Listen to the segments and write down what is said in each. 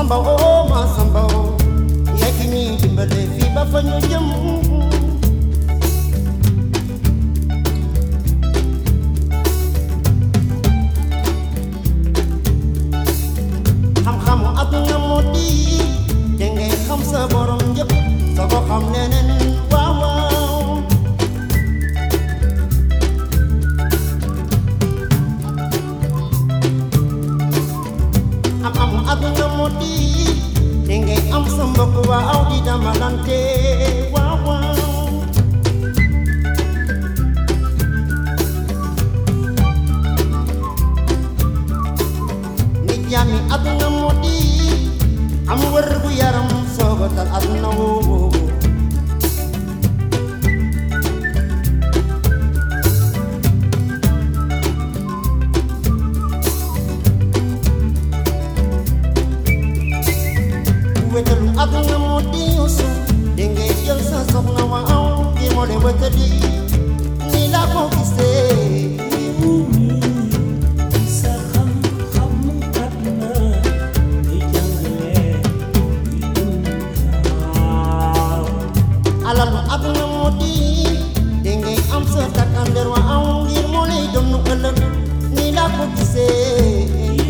Masamba oh Masamba oh yaa ki ñuy dimbale fii ba fa ñu jëm xam-xamu àdduna moo di te ngay xam sa borom njëkk sa ko xam leneen waaw waaw am àdduna moo di te ngay am sa mbokk waaw di damalante waaw waaw nit jaami àdduna moo di am wër gu yaram soobatal àdduna woo wetalu àdduna moo di yuusu dangay jël sa soxna waaw gi moo de wetali ni laa ko gisee sa xam-xamu àdduna di jàngale di dunyaa alalu àdduna moo di dangay am sa takkandeer waaw ngir moo lay doon nu ëllëg ni laa ko gisee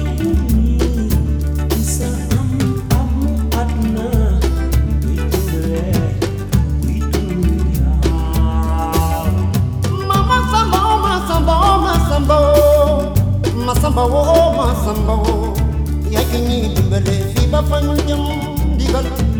Masamba wo Masamba wo yaa ki ñuy dimbale fii ba fa ñu jëm digal